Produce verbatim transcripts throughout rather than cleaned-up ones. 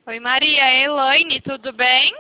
Oi, Maria. É Elaine, tudo bem?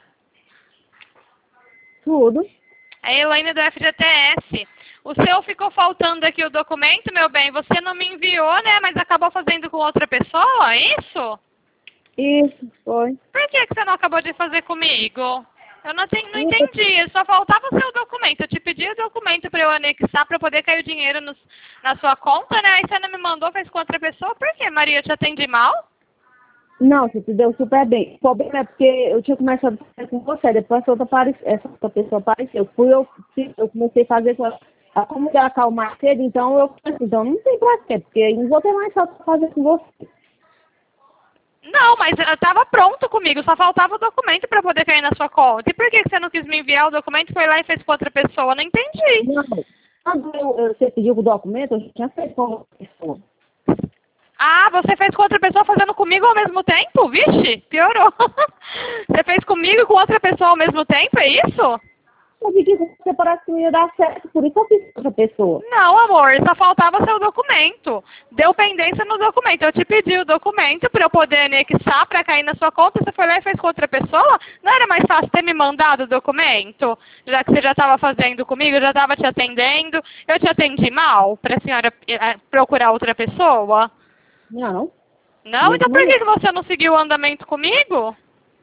Tudo. É a Elaine do F G T S. O seu ficou faltando aqui o documento, meu bem. Você não me enviou, né? Mas acabou fazendo com outra pessoa, é isso? Isso, foi. Por que, que você não acabou de fazer comigo? Eu não, te- não Isso, entendi. Só faltava o seu documento. Eu te pedi o documento para eu anexar para poder cair o dinheiro nos- na sua conta, né? Aí você não me mandou, fez com outra pessoa. Por que, Maria? Eu te atendi mal? não, você se deu super bem. O problema é porque eu tinha começado a fazer com você, depois essa outra, apare- essa outra pessoa apareceu. Fui eu, eu comecei a fazer com ela. A como ela caiu mais cedo, então eu falei assim, então não tem pra quê, porque aí não vou ter mais só pra fazer com você. Não, mas estava pronto comigo, só faltava o documento para poder cair na sua conta. E por que que você não quis me enviar o documento, foi lá e fez com outra pessoa? Não entendi. Não, quando eu, eu- você pediu o documento, eu já tinha feito com outra pessoa. Ah, você fez com outra pessoa fazendo comigo ao mesmo tempo? Vixe, piorou. Você fez comigo e com outra pessoa ao mesmo tempo, é isso? Eu pedi que você parece que não ia dar certo, por isso eu fiz com outra pessoa. Não, amor, só faltava seu documento. Deu pendência no documento. Eu te pedi o documento para eu poder anexar, para cair na sua conta. Você foi lá e fez com outra pessoa? Não era mais fácil ter me mandado o documento? Já que você já estava fazendo comigo, eu já estava te atendendo. Eu te atendi mal para a senhora eh, procurar outra pessoa? Não, Não? muito Então por maneiro. que que você não seguiu o andamento comigo?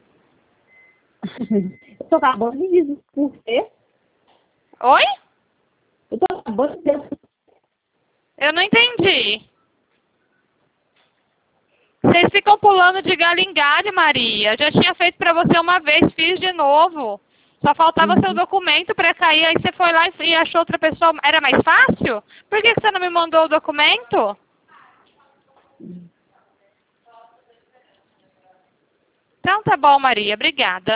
Eu tô acabando de dizer por quê. Oi? Eu tô acabando de dizer. Eu não entendi. Vocês ficam pulando de galho em galho, Maria. Já tinha feito pra você uma vez, fiz de novo. Só faltava seu Uhum. documento pra cair, aí você foi lá e e achou outra pessoa. Era mais fácil? Por que que você não me mandou o documento? Então tá bom, Maria. Obrigada.